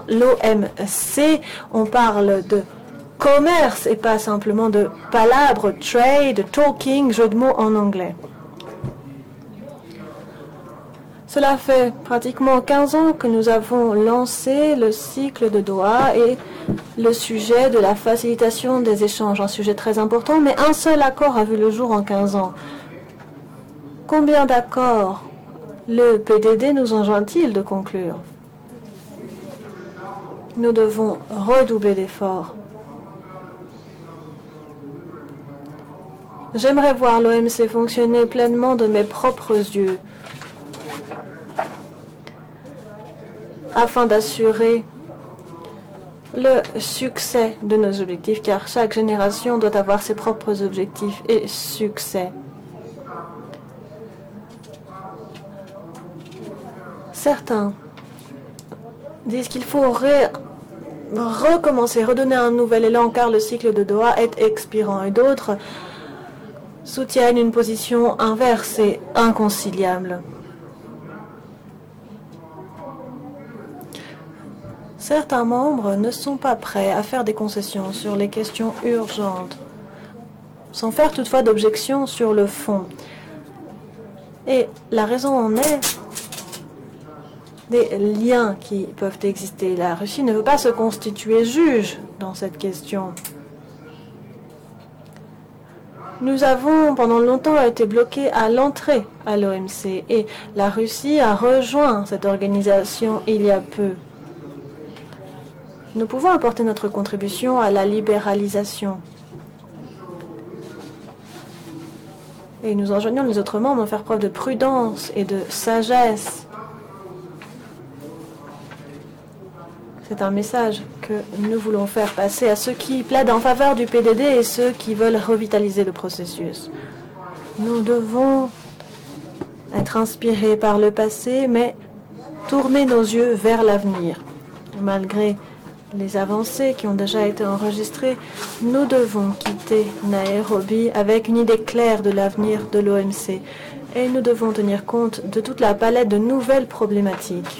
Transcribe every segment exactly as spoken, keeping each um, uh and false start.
l'O M C, on parle de commerce et pas simplement de palabres, trade, talking, jeu de mots en anglais. Cela fait pratiquement quinze ans que nous avons lancé le cycle de Doha et le sujet de la facilitation des échanges, un sujet très important, mais un seul accord a vu le jour en quinze ans. Combien d'accords le P D D nous enjoint-il de conclure? Nous devons redoubler d'efforts. J'aimerais voir l'O M C fonctionner pleinement de mes propres yeux, afin d'assurer le succès de nos objectifs, car chaque génération doit avoir ses propres objectifs et succès. Certains disent qu'il faut ré recommencer, redonner un nouvel élan, car le cycle de Doha est expirant, et d'autres soutiennent une position inverse et inconciliable. Certains membres ne sont pas prêts à faire des concessions sur les questions urgentes, sans faire toutefois d'objection sur le fond. Et la raison en est des liens qui peuvent exister. La Russie ne veut pas se constituer juge dans cette question. Nous avons pendant longtemps été bloqués à l'entrée à l'O M C et la Russie a rejoint cette organisation il y a peu. Nous pouvons apporter notre contribution à la libéralisation. Et nous enjoignons les autres membres à faire preuve de prudence et de sagesse. C'est un message que nous voulons faire passer à ceux qui plaident en faveur du P D D et ceux qui veulent revitaliser le processus. Nous devons être inspirés par le passé, mais tourner nos yeux vers l'avenir. Malgré les avancées qui ont déjà été enregistrées, nous devons quitter Nairobi avec une idée claire de l'avenir de l'O M C et nous devons tenir compte de toute la palette de nouvelles problématiques.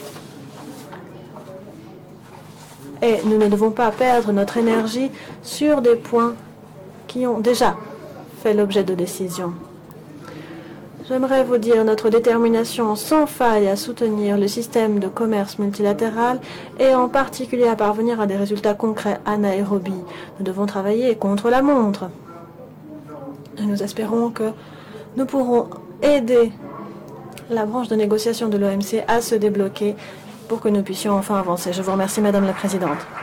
Et nous ne devons pas perdre notre énergie sur des points qui ont déjà fait l'objet de décisions. J'aimerais vous dire notre détermination sans faille à soutenir le système de commerce multilatéral et en particulier à parvenir à des résultats concrets à Nairobi. Nous devons travailler contre la montre. Et nous espérons que nous pourrons aider la branche de négociation de l'O M C à se débloquer pour que nous puissions enfin avancer. Je vous remercie, Madame la Présidente.